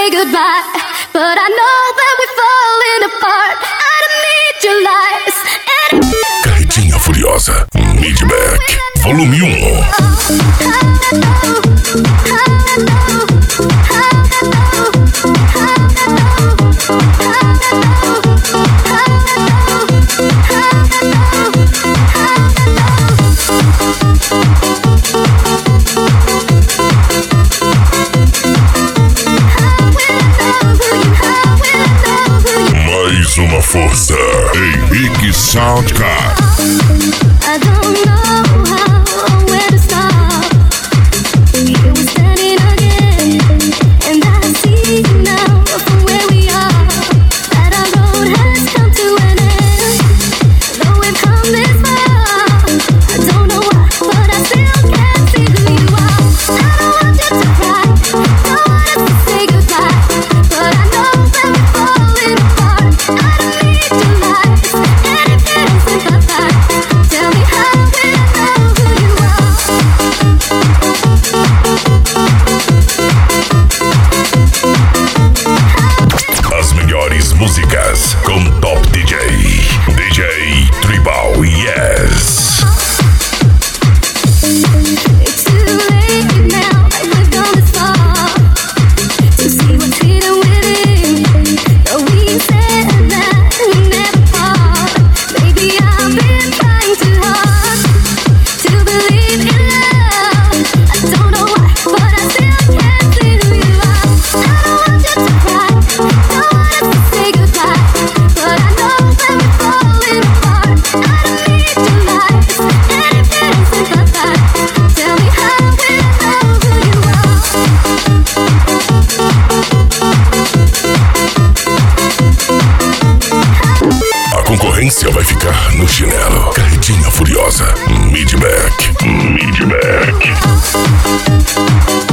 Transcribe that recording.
say goodbye, but I know that we're falling apart. I don't need your lies. Carretinha Furiosa, Midback, volume 1. Mais uma força, Henrique Soundcard. I don't know how or where to stop. Here we're standing again, and I see now from where we are that our road has come to an end. Though we've come this far, I don't know why, but I still can't see who you are. I don't want you to cry, don't want us to say goodbye, but I know that we're falling apart. I don't need your lies, and if you don't sympathize, tell me how will I know who you are? As melhores músicas com Top DJ, DJ Tribal Yes. It's too late now, we've gone this far to see what's hidden within. Though we said that we never part, maybe I've been trying too hard to believe in love. I don't know why, but I still can't see who you are. I don't want you to cry, don't want us to say goodbye, but I know that we're falling apart. I don't need your lies, and if you don't sympathize, tell me how will I know who you are? A concorrência vai ficar no chinelo. Carretinha Furiosa, Midback, Midback.